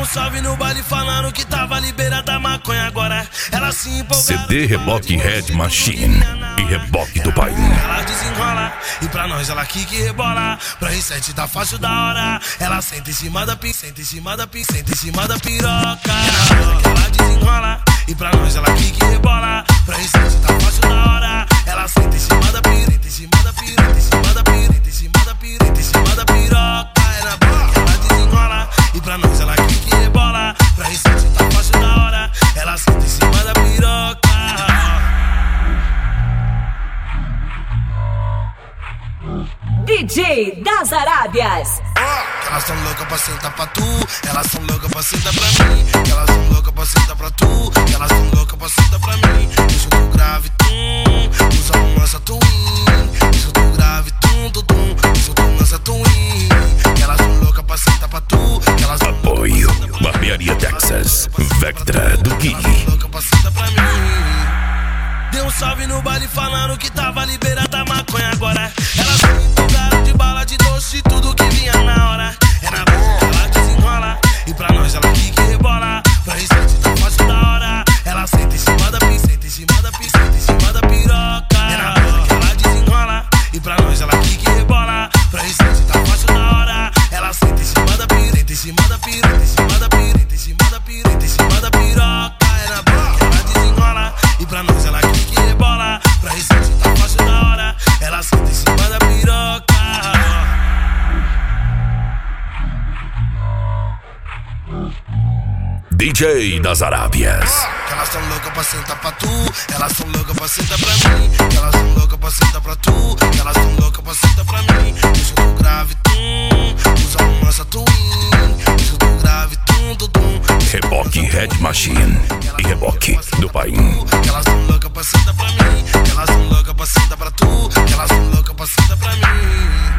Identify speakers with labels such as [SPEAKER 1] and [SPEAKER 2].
[SPEAKER 1] salve no baile falando que tava liberada a maconha. Agora ela se empolgou.
[SPEAKER 2] CD Reboque Red Machine e Reboque do Pai.
[SPEAKER 1] Ela desenrola e pra nós ela quica e rebola. Pra R7 tá fácil da hora. Ela senta em cima da senta em cima da senta em cima da piroca. Ela desenrola e pra nós ela quica e rebola. Pra R7 tá fácil da hora. Ela senta em cima da piroca, em cima da piroca, em cima da piroca, em cima da piroca, em cima da piroca. É na boca que ela desenrola e pra nós ela quica e rebola. Pra R7 tá fácil da hora. Ela senta em cima da piroca.
[SPEAKER 3] DJ das Arábias.
[SPEAKER 1] Elas são loucas pra sentar pra tu. Elas são loucas pra sentar pra mim. Elas são loucas pra sentar pra tu. Elas são loucas pra sentar pra mim. Deixa tu grave, usa um lança twin. Deixa tu grave, tum. Deixa tu lança twin. Elas são loucas pra sentar pra tu. Elas são
[SPEAKER 2] Apoio Barbearia Texas, Vectra do Gui.
[SPEAKER 1] loucas pra sentar pra mim. Deu um salve no baile falando que tava liberada a maconha. Agora elas se empolgaram de bala, de doce, de tudo que vinha na hora. É na boca que ela desenrola e pra nós ela quica e rebola. Pra R7 tá fácil da hora. Ela senta em cima da senta em cima da senta em cima da piroca. É na boca que ela desenrola e pra nós ela quica e rebola. Pra R7 tá fácil da hora. Ela senta em cima da senta em cima da piroca, em cima da piroca, em cima da piroca, em cima da piroca. É na boca que ela desenrola e pra nós ela quica e rebola. Pra R7 tá fácil da hora. Ela senta em cima da piroca.
[SPEAKER 2] DJ das Arábias.
[SPEAKER 1] Elas são loucas pra sentar pra tu. Elas são loucas pra sentar pra mim. Elas são loucas pra sentar pra tu. Elas são loucas pra sentar pra mim. Deixa tu grave, usa um lança twin. Deixa tu grave, tum.
[SPEAKER 2] Reboque Red Machine e Reboque do Pai.
[SPEAKER 1] Elas são loucas pra sentar pra mim. Elas são loucas pra sentar pra tu. Elas são loucas pra sentar pra mim.